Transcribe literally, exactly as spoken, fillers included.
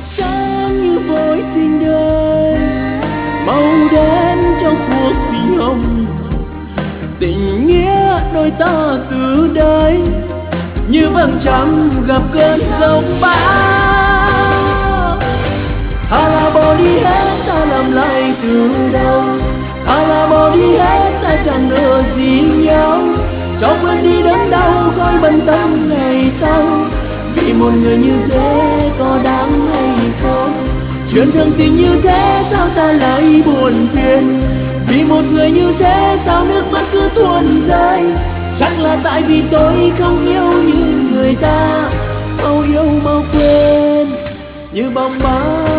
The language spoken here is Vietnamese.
sáng như vội tình đời, màu đen trong cuộc tình hồng. Tình nghĩa đôi ta từ đây như vầng trăng gặp cơn giông bão. Thà là bỏ đi hết ta làm lại từ đầu, thà là bỏ đi hết ta chẳng nợ gì nhau. Cho quên đi đớn đau coi bận tâm ngày sau, vì một người như thế có đáng hay không? Chuyện thường tình như thế sao ta lại buồn phiền? Vì một người như thế sao nước mắt cứ tuôn rơi? Chắc là tại vì tôi không yêu như người ta, mau yêu mau quên như bóng ma